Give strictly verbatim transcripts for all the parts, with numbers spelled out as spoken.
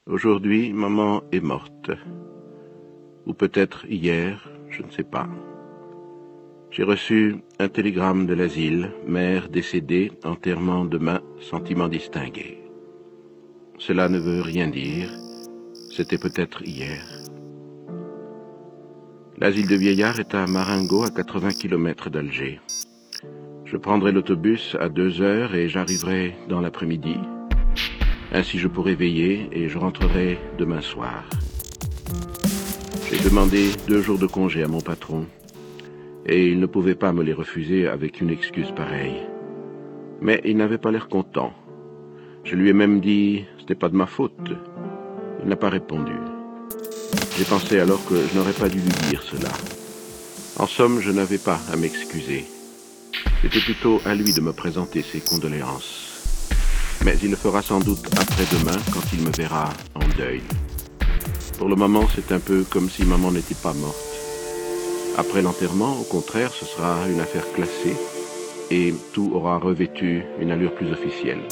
Aujourd'hui, maman est morte. Ou peut-être hier, je ne sais pas. J'ai reçu un télégramme de l'asile, mère décédée, enterrement demain, sentiment distingué. Cela ne veut rien dire, c'était peut-être hier. L'asile de vieillards est à Marengo, à quatre-vingts kilomètres d'Alger. Je prendrai l'autobus à deux heures et j'arriverai dans l'après-midi. Ainsi je pourrai veiller et je rentrerai demain soir. J'ai demandé deux jours de congé à mon patron et il ne pouvait pas me les refuser avec une excuse pareille. Mais il n'avait pas l'air content. Je lui ai même dit « c'était pas de ma faute ». Il n'a pas répondu. J'ai pensé alors que je n'aurais pas dû lui dire cela. En somme, je n'avais pas à m'excuser. C'était plutôt à lui de me présenter ses condoléances. Mais il le fera sans doute après-demain quand il me verra en deuil. Pour le moment, c'est un peu comme si maman n'était pas morte. Après l'enterrement, au contraire, ce sera une affaire classée et tout aura revêtu une allure plus officielle.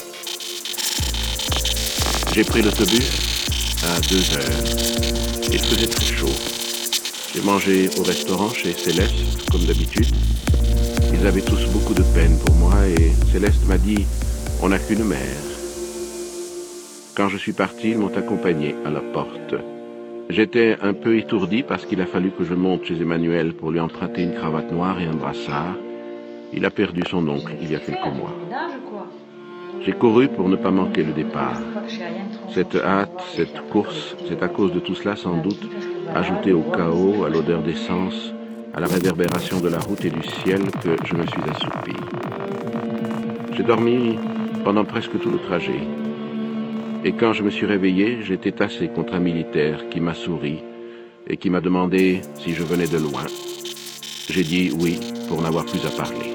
J'ai pris l'autobus à deux heures. Il faisait très chaud. J'ai mangé au restaurant chez Céleste, comme d'habitude. Ils avaient tous beaucoup de peine pour moi et Céleste m'a dit « on n'a qu'une mère ». Quand je suis parti, ils m'ont accompagné à la porte. J'étais un peu étourdi parce qu'il a fallu que je monte chez Emmanuel pour lui emprunter une cravate noire et un brassard. Il a perdu son oncle il y a quelques mois. J'ai couru pour ne pas manquer le départ. Cette hâte, cette course, c'est à cause de tout cela sans doute, ajouté au chaos, à l'odeur d'essence, à la réverbération de la route et du ciel que je me suis assoupi. J'ai dormi pendant presque tout le trajet. Et quand je me suis réveillé, j'étais tassé contre un militaire qui m'a souri et qui m'a demandé si je venais de loin. J'ai dit oui pour n'avoir plus à parler.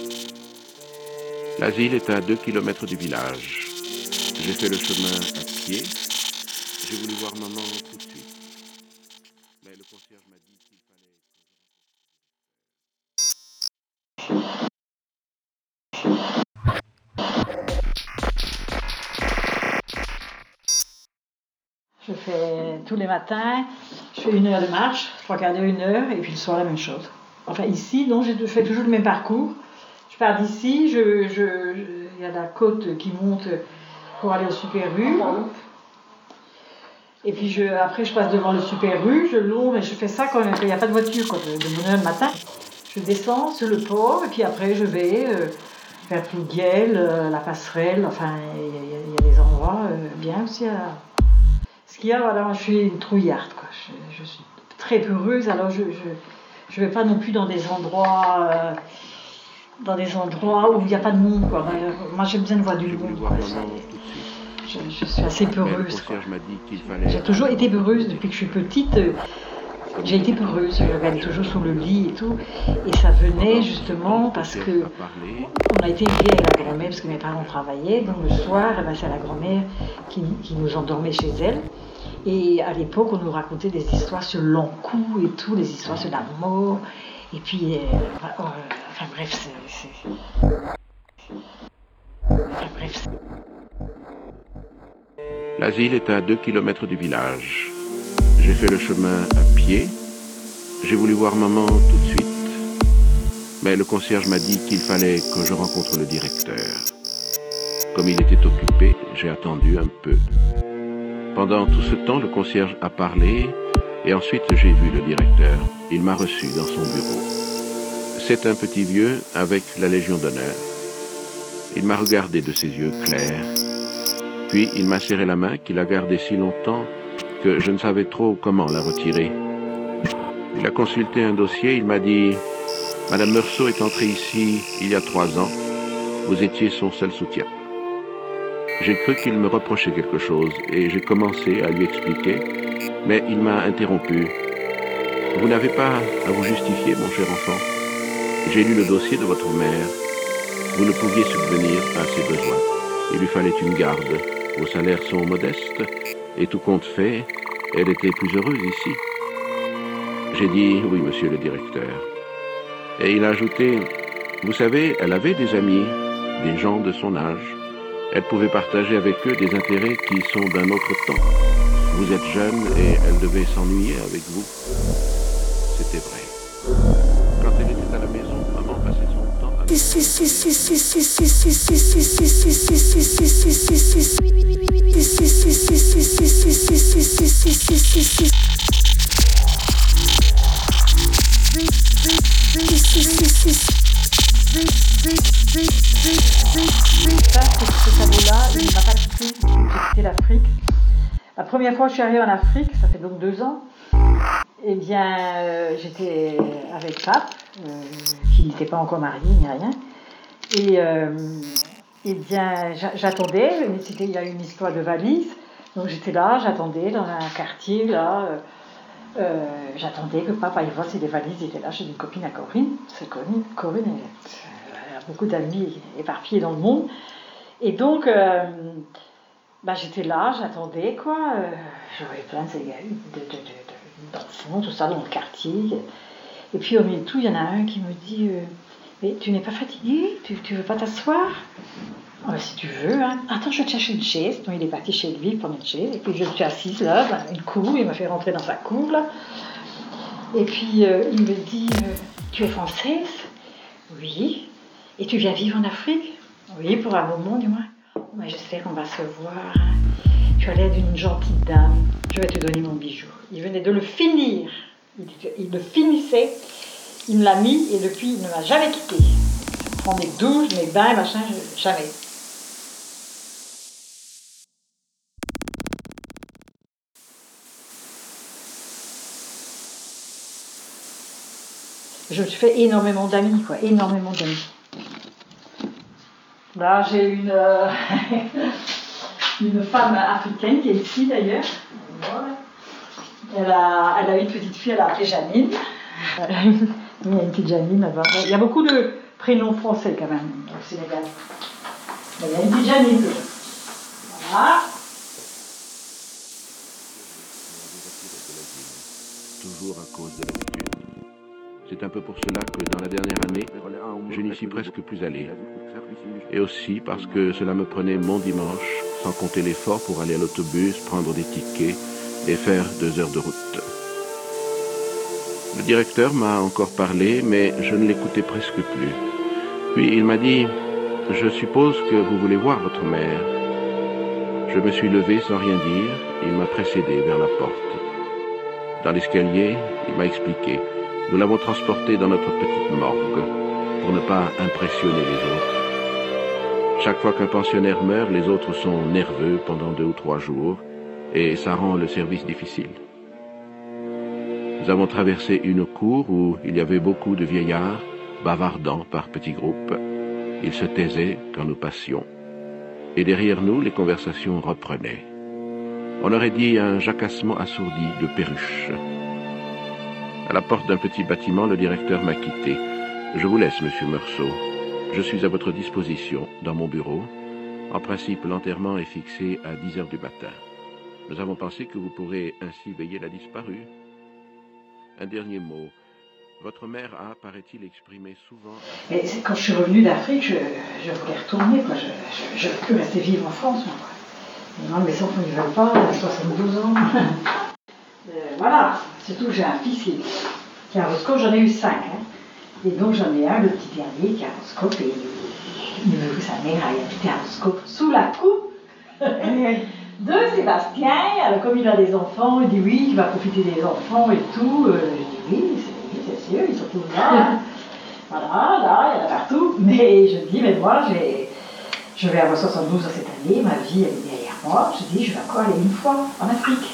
L'asile est à deux kilomètres du village. J'ai fait le chemin à pied. J'ai voulu voir maman tout de suite. Mais le concierge m'a dit qu'il fallait... Je fais tous les matins, je fais une heure de marche, trois quarts d'heure, une heure, et puis le soir la même chose. Enfin ici, donc je fais toujours le même parcours. Je pars d'ici, je, je, je, il y a la côte qui monte pour aller au Super U. Et puis je, après je passe devant le Super U, je longe, et je fais ça quand il n'y a pas de voiture, quoi, de, de mon heure le matin. Je descends sur le port, et puis après je vais euh, vers Plouguiel, euh, la passerelle, enfin il y, y, y a des endroits euh, bien aussi à... Ce qu'il y a, voilà, je suis une trouillarde, quoi. Je, je suis très peureuse, alors je je je vais pas non plus dans des endroits euh, dans des endroits où il n'y a pas de monde, quoi. Moi j'ai besoin de voir du monde, quoi. Je, je suis assez peureuse, quoi. J'ai toujours été peureuse depuis que je suis petite. J'ai été peureuse, je regardais toujours sur le lit et tout, et ça venait justement parce que on a été élevés avec la grand-mère parce que mes parents travaillaient, donc le soir, eh ben, c'est la grand-mère qui, qui nous endormait chez elle. Et à l'époque, on nous racontait des histoires sur l'encou et tout, des histoires sur la mort, et puis, euh, euh, enfin bref, c'est... c'est... Enfin bref, c'est... L'asile est à deux kilomètres du village. J'ai fait le chemin à pied. J'ai voulu voir maman tout de suite. Mais le concierge m'a dit qu'il fallait que je rencontre le directeur. Comme il était occupé, j'ai attendu un peu. Pendant tout ce temps, le concierge a parlé et ensuite j'ai vu le directeur. Il m'a reçu dans son bureau. C'est un petit vieux avec la Légion d'honneur. Il m'a regardé de ses yeux clairs. Puis il m'a serré la main qu'il a gardée si longtemps que je ne savais trop comment la retirer. Il a consulté un dossier, il m'a dit « Madame Meursault est entrée ici il y a trois ans, vous étiez son seul soutien ». J'ai cru qu'il me reprochait quelque chose et j'ai commencé à lui expliquer, mais il m'a interrompu. « Vous n'avez pas à vous justifier, mon cher enfant. J'ai lu le dossier de votre mère. Vous ne pouviez subvenir à ses besoins. Il lui fallait une garde. Vos salaires sont modestes et tout compte fait, elle était plus heureuse ici. » J'ai dit « Oui, monsieur le directeur ». Et il a ajouté « Vous savez, elle avait des amis, des gens de son âge. Elle pouvait partager avec eux des intérêts qui sont d'un autre temps. Vous êtes jeune et elle devait s'ennuyer avec vous. C'était vrai. Quand elle était à la maison, maman passait son temps à... Ça, ce tableau-là, il ne m'a pas quitté. J'ai quitté l'Afrique. La première fois que je suis arrivée en Afrique, ça fait donc deux ans, eh bien, euh, j'étais avec Pape, euh, qui n'était pas encore marié ni rien. Et euh, eh bien, j'attendais, il y a eu une histoire de valise, donc j'étais là, j'attendais dans un quartier, là, euh, euh, j'attendais que Pape aille voir si les valises étaient là chez une copine à Corinne. C'est Corinne, Corinne elle a beaucoup d'amis éparpillés dans le monde. Et donc, euh, bah, j'étais là, j'attendais, quoi. Euh, je voyais plein de, de, de, de, d'enfants, tout ça, dans le quartier. Et puis, au milieu de tout, il y en a un qui me dit euh, mais tu n'es pas fatiguée? Tu ne veux pas t'asseoir? Oh, bah, si tu veux, hein. Attends, je vais te chercher une chaise. Donc, il est parti chez lui prendre une chaise. Et puis, je suis assise là, dans une cour. Il m'a fait rentrer dans sa cour, là. Et puis, euh, il me dit euh, tu es française? Oui. Et tu viens vivre en Afrique? Oui, pour un moment, du moins. Mais j'espère qu'on va se voir. Tu as l'air d'une gentille dame. Je vais te donner mon bijou. Il venait de le finir. Il, il le finissait. Il me l'a mis et depuis, il ne m'a jamais quitté. Je prends mes douches, mes bains, machin, je, jamais. Je me suis fait énormément d'amis, quoi. Énormément d'amis. Là, j'ai une, euh, une femme africaine qui est ici d'ailleurs. Elle a, elle a une petite fille, elle a appelée Janine. Il y a une petite Janine là-bas. Il y a beaucoup de prénoms français quand même au Sénégal. Il y a une petite Janine. Voilà. Toujours à cause de l'habitude. C'est un peu pour cela que dans la dernière année, je n'y suis presque plus allé. Et aussi parce que cela me prenait mon dimanche, sans compter l'effort pour aller à l'autobus, prendre des tickets et faire deux heures de route. Le directeur m'a encore parlé, mais je ne l'écoutais presque plus. Puis il m'a dit « Je suppose que vous voulez voir votre mère ». Je me suis levé sans rien dire, il m'a précédé vers la porte. Dans l'escalier, il m'a expliqué. Nous l'avons transportée dans notre petite morgue, pour ne pas impressionner les autres. Chaque fois qu'un pensionnaire meurt, les autres sont nerveux pendant deux ou trois jours, et ça rend le service difficile. Nous avons traversé une cour où il y avait beaucoup de vieillards, bavardant par petits groupes. Ils se taisaient quand nous passions. Et derrière nous, les conversations reprenaient. On aurait dit un jacassement assourdi de perruches. À la porte d'un petit bâtiment, le directeur m'a quitté. Je vous laisse, monsieur Meursault. Je suis à votre disposition dans mon bureau. En principe, l'enterrement est fixé à dix heures du matin. Nous avons pensé que vous pourrez ainsi veiller la disparue. Un dernier mot. Votre mère a, paraît-il, exprimé souvent... Mais quand je suis revenue d'Afrique, je, je voulais retourner, quoi. Je ne veux plus rester vivre en France, moi, quoi. Non, mes enfants ne veulent pas, j'ai soixante-douze ans. euh, voilà, surtout que j'ai un fils qui, qui a un horoscope, j'en ai eu cinq. Hein. Et donc j'en ai un, le petit dernier, qui a un horoscope, et il veut que sa mère aille habiter un horoscope sous la coupe de Sébastien. Alors comme il a des enfants, il dit oui, il va profiter des enfants et tout. Euh, je dis oui, c'est sûr, ils sont tous là. Hein. Voilà, là, il y en a partout. Mais je dis, mais moi, j'ai, je vais avoir soixante-douze ans cette année, ma vie elle est derrière moi. Je dis, je vais encore aller une fois en Afrique.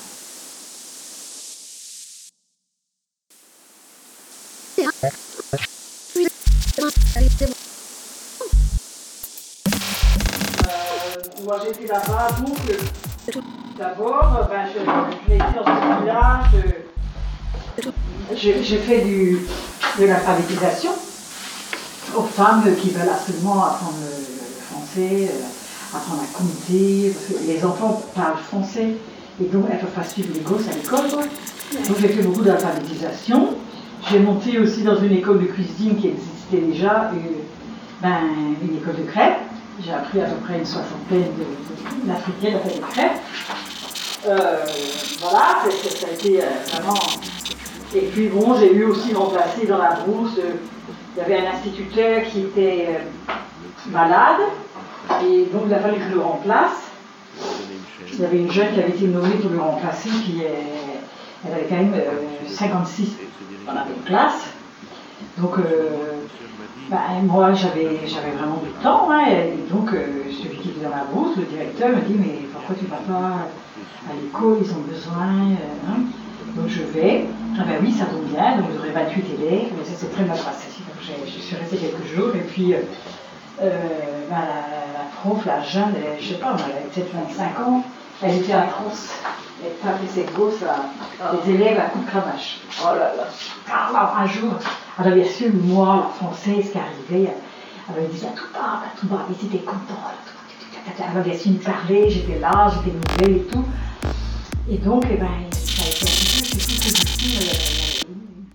Euh, moi j'étais là-bas, donc euh, d'abord, ben, je, je l'ai été dans ce village. J'ai fait du, de l'alphabétisation aux femmes qui veulent absolument apprendre le français, apprendre à compter, parce que les enfants parlent français et donc elles ne peuvent pas suivre les gosses à l'école. Donc j'ai fait beaucoup d'alphabétisation. J'ai monté aussi dans une école de cuisine qui existait déjà, une, ben, une école de crêpes. J'ai appris à peu près une soixantaine d'Africaines à faire des crêpes. Euh, voilà, c'est- c'est- ça a été euh, vraiment... Et puis bon, j'ai eu aussi remplacé dans la brousse, euh, il y avait un instituteur qui était euh, malade, et donc il a fallu que je le remplace. Il y avait une jeune qui avait été nommée pour le remplacer, puis elle, elle avait quand même euh, cinquante-six dans la même classe. Donc euh, bah, moi j'avais j'avais vraiment du temps, hein, et donc euh, celui qui était dans la brousse, le directeur me dit mais pourquoi tu ne vas pas à l'école, ils ont besoin, euh, hein. Donc je vais, ah ben oui ça tombe bien, donc j'aurai vingt-huit élèves, mais ça s'est très mal passé, donc je suis restée quelques jours, et puis euh, euh, ben, la, la prof, la jeune, elle, je sais pas, elle avait peut-être vingt-cinq ans, elle était atroce, elle tapait ses gosses, les élèves à coups de cravache. Oh là là. Alors, un jour, elle avait reçu moi, la française qui arrivait, elle m'avait dit à tout bas, à tout bas, ils étaient contents, elle m'avait su me parler, j'étais là, j'étais nouvelle et tout. Et donc, eh ben, ça a été un petit peu, c'est tout positif.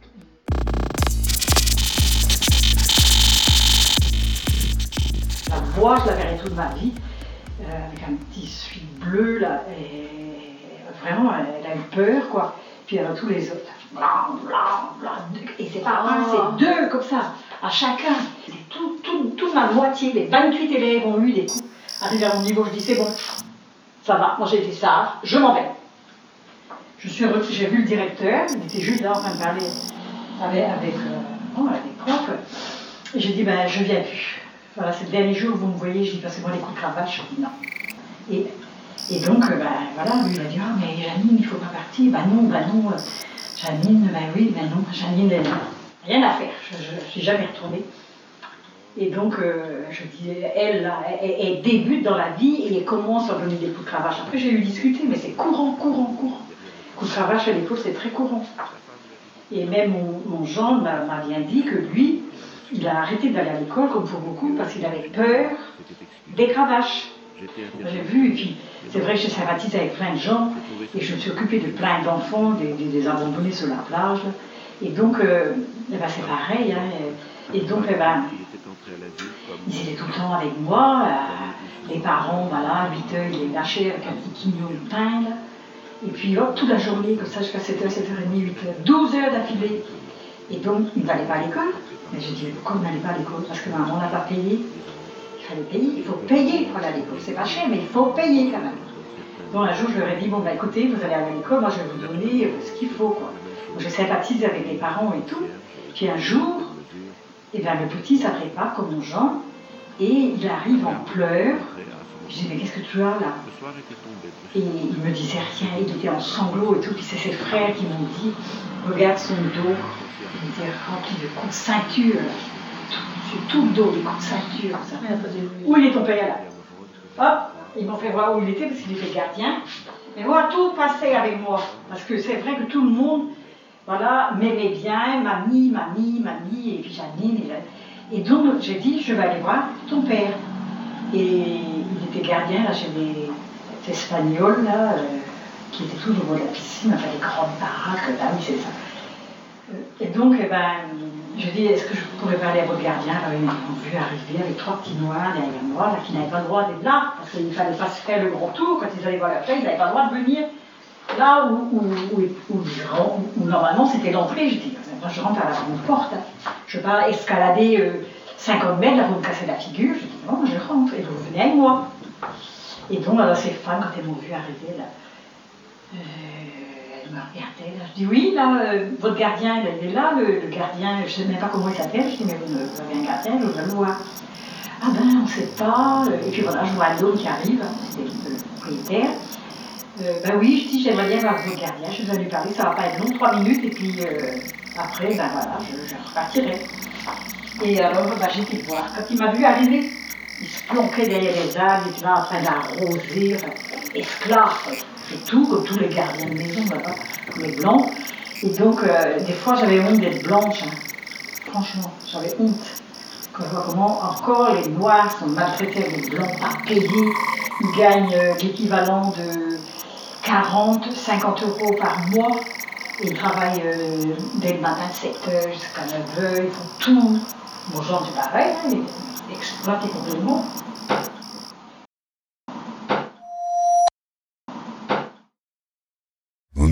La voix, je la verrai toute ma vie, euh, avec un petit suie bleu, là, et vraiment, elle a eu peur, quoi. Puis elle a tous les autres. Blanc, blanc, blanc. Et c'est pas un, c'est deux, comme ça, à chacun. Tout, tout, toute ma moitié, les vingt-huit élèves ont eu des coups. Arrivé à mon niveau, je dis, c'est bon, ça va, moi j'ai fait ça, je m'en vais. Je suis j'ai vu le directeur, il était juste là en train de parler avec, avec, euh, oh, avec les profs. Et j'ai dit, ben je viens plus. Voilà, c'est le dernier jour où vous me voyez, je dis, parce que moi les coups de cravache, je dis non. Et, et donc, ben voilà, lui il a dit, ah mais Janine, il ne faut pas partir. Ben non, ben non, Janine, ben oui, ben non, Janine, elle, rien à faire, je ne suis jamais retournée. Et donc, euh, je disais, elle, là, elle, elle débute dans la vie et elle commence à donner des coups de cravache. Après, j'ai eu discuté, mais c'est courant, courant, courant. Coup de cravache à l'école, c'est très courant. Et même mon, mon gendre m'a bien dit que lui, il a arrêté d'aller à l'école, comme pour beaucoup, parce qu'il avait peur des cravaches. J'ai vu, et puis c'est vrai que j'ai sympathisé avec plein de gens, et je me suis occupée de plein d'enfants, des, des, des abandonnés sur la plage. Et donc, euh, eh ben, c'est pareil. Hein, et donc, eh ben, ils étaient tout le temps avec moi. Euh, les parents, voilà, huit heures, ils les lâchaient avec un petit quignon de pain, là. Et puis hop, toute la journée, comme ça, jusqu'à sept heures, sept heures trente, huit heures, douze heures d'affilée. Et donc, ils n'allaient pas à l'école. Mais je dis, pourquoi vous n'allez pas à l'école? Parce que maman n'a pas payé. Il fallait payer. Il faut payer pour aller à l'école. C'est pas cher, mais il faut payer quand même. Donc un jour, je leur ai dit, bon, bah écoutez, vous allez aller à l'école, moi je vais vous donner euh, ce qu'il faut, quoi. Donc, je sympathise avec les parents et tout. Puis un jour, eh bien, le petit ne s'appelait pas comme mon genre, et il arrive en pleurs. Je dis, mais qu'est-ce que tu as là? Et il me disait rien, il était en sanglots et tout. Puis c'est ses frères qui m'ont dit, regarde son dos, il était rempli de coups de ceinture. Sur tout le dos, des coups de ceinture. Ça. Où il est ton père là? Hop, ils m'ont fait voir où il était parce qu'il était gardien. Mais moi, tout passait avec moi. Parce que c'est vrai que tout le monde, voilà, m'aimait bien, mamie, mamie, mamie, et puis Janine. Et, et donc j'ai dit, je vais aller voir ton père. Et il était gardien là, chez des Espagnols là, euh, qui étaient tous au bord de la piscine, enfin des grandes baraques, là, oui, c'est ça. Et donc, eh ben, je dis, est-ce que je pourrais parler à votre gardien? Alors, ils m'ont vu arriver avec trois petits noirs derrière moi, là, qui n'avaient pas le droit d'être là, parce qu'il ne fallait pas se faire le grand tour. Quand ils allaient voir la fête, ils n'avaient pas le droit de venir là où, où, où, où, où, où normalement c'était l'entrée. Je dis, moi je rentre à la grande porte, hein. Je ne vais pas escalader euh, cinquante mètres là pour me casser la figure. Je dis, non, je rentre, et vous venez avec moi. Et donc, alors, ces femmes, quand elles m'ont vu arriver, là, euh, elles me regardaient. Là. Je dis, oui, là, euh, votre gardien, il est là, le, le gardien, je ne sais même pas comment il s'appelle. Je dis, mais vous, vous avez un gardien, je veux le voir. Ah ben, on ne sait pas. Et puis voilà, je vois un homme qui arrive, c'était le propriétaire. Euh, ben oui, je dis, j'aimerais bien voir votre gardien, je vais lui parler, ça ne va pas être long, trois minutes, et puis euh, après, ben voilà, je, je repartirai. Et alors, ben, j'ai été le voir. Quand il m'a vu arriver, il se planquait derrière les arbres, il était là en train d'arroser, enfin, esclave, et tout, comme tous les gardiens de maison, là-bas, comme les blancs. Et donc, euh, des fois, j'avais honte d'être blanche, hein. Franchement, j'avais honte. Quand je vois comment encore les Noirs sont maltraités avec les Blancs, pas payés, ils gagnent euh, l'équivalent de quarante, cinquante euros par mois, et ils travaillent euh, dès le matin de sept heures jusqu'à neuf heures, ils font tout. Mon genre, c'est pareil, hein, ils exploitent complètement.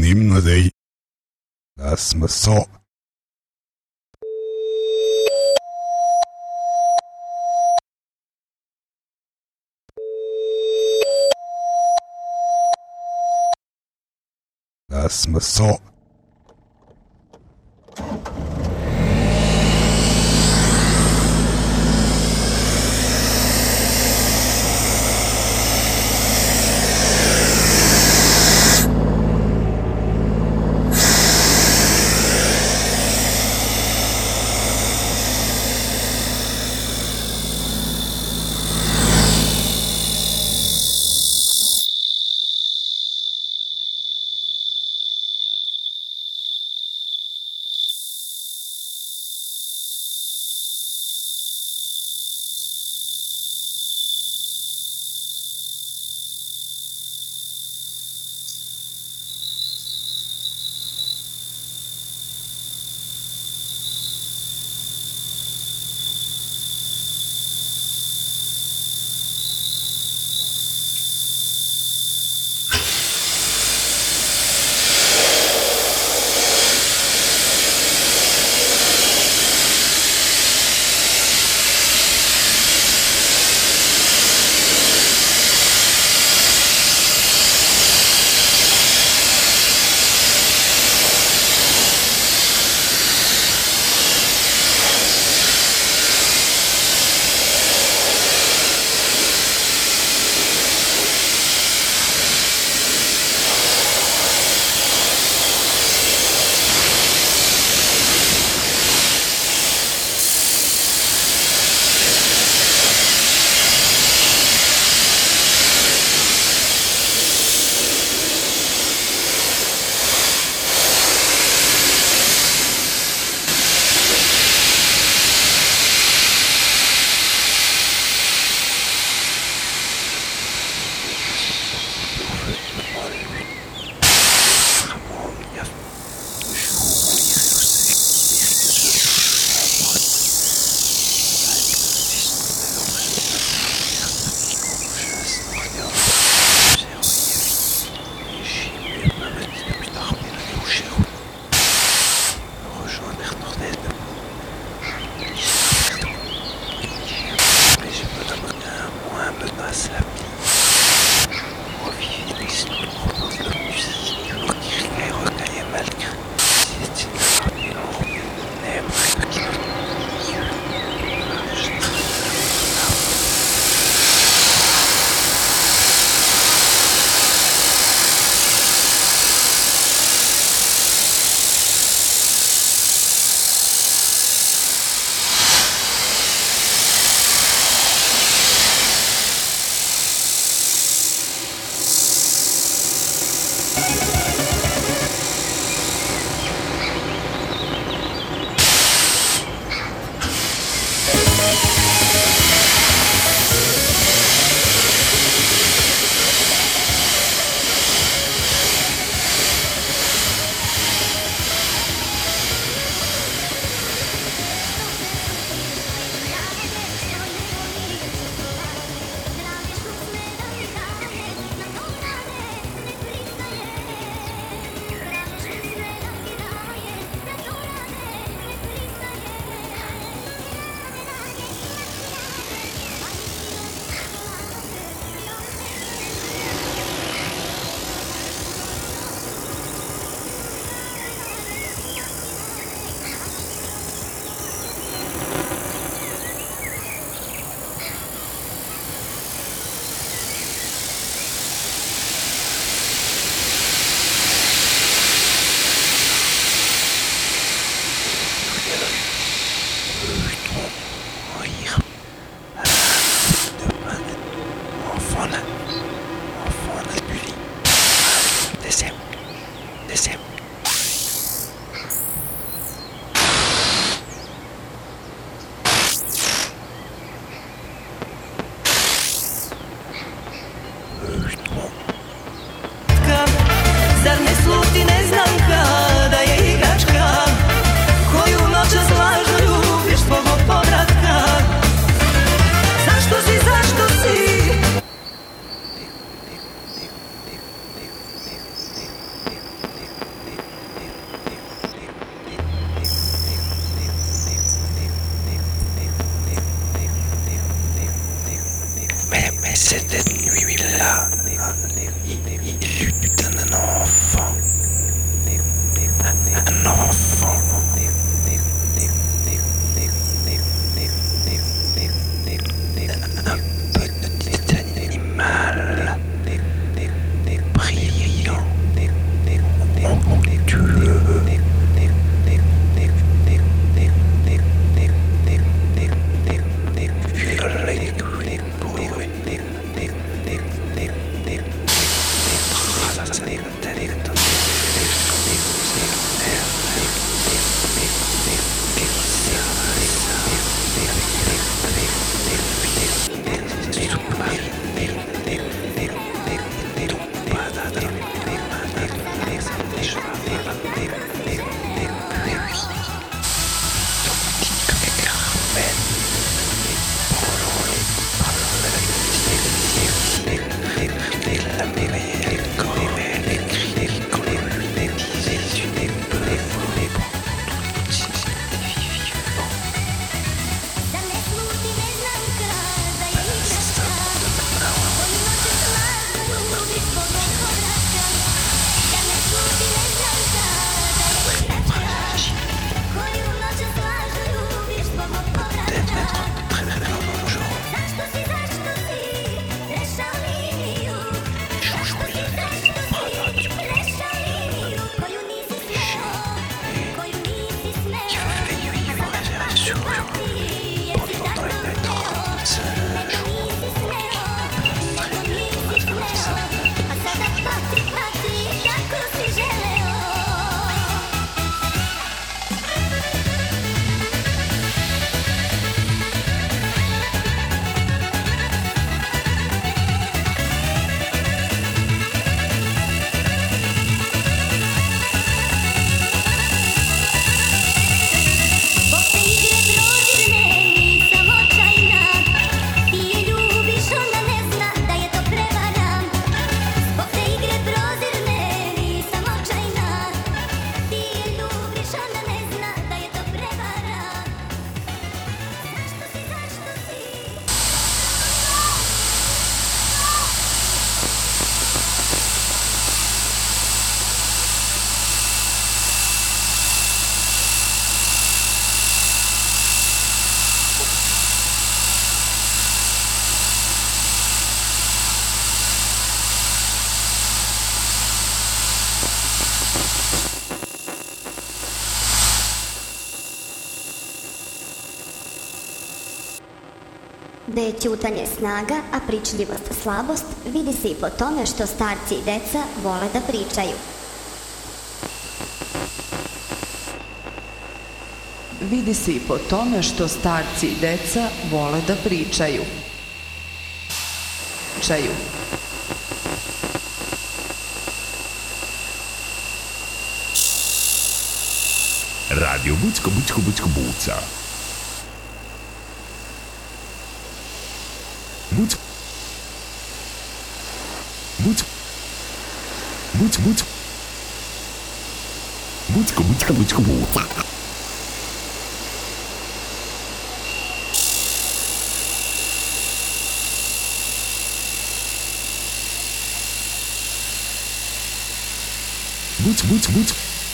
nimnadej. Das må så. Das må så. Da je ćutanje snaga, a pričljivost slabost, vidi se i po tome što starci i deca vole da pričaju. Vidi se i po tome što starci i deca vole da pričaju. Čaju. Radio Bucko Bucko Bucko Buca. Buc. Buc. Buc Buc. Bucko Bucko Bucko Buca. Buc Buc Buc.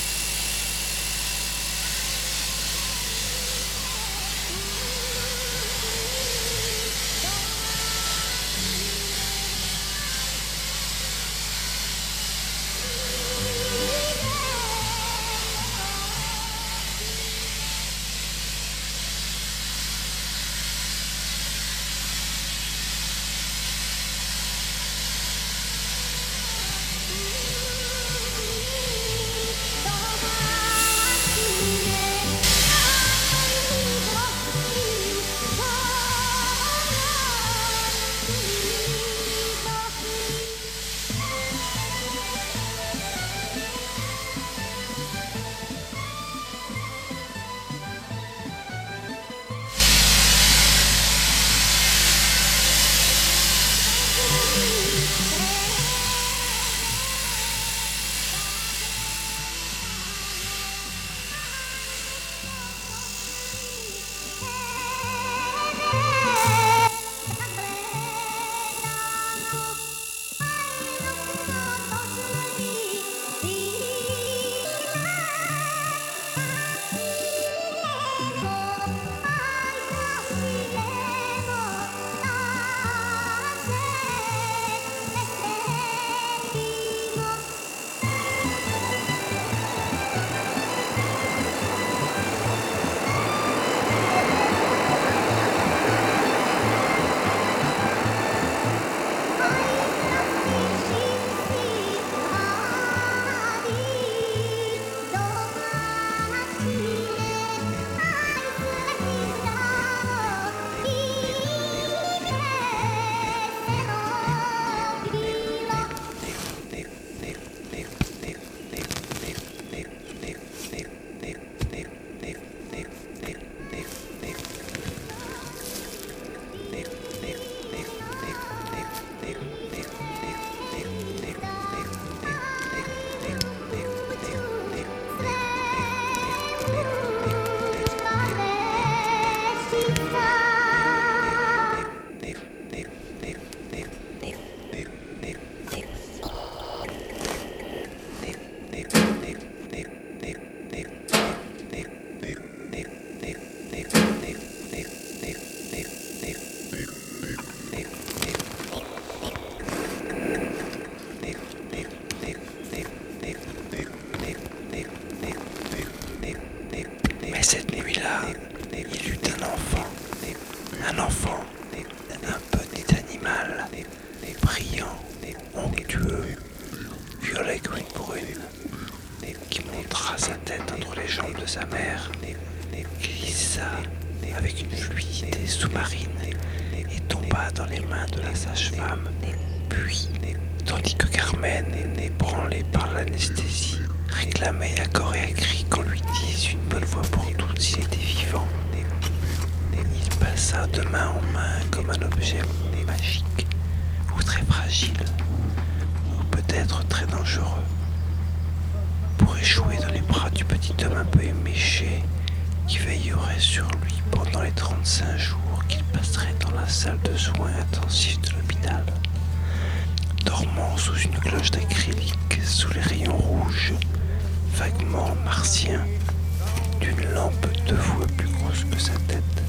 Cette nuit-là, il eut un enfant, un enfant, un petit animal, brillant, onctueux, violet comme une brune, qui montra sa tête entre les jambes de sa mère, glissa avec une fluidité sous-marine et tomba dans les mains de la sage-femme. Puis, tandis que Carmen, ébranlée par l'anesthésie, réclamait à corps et à cri qu'on lui dise une bonne fois pour toutes s'il était vivant, il passa de main en main comme un objet magique, ou très fragile, ou peut-être très dangereux, pour échouer dans les bras du petit homme un peu éméché qui veillerait sur lui pendant les trente-cinq jours qu'il passerait dans la salle de soins intensifs de l'hôpital, dormant sous une cloche d'acrylique sous les rayons rouges, vaguement martiens, d'une lampe deux fois plus grosse que sa tête.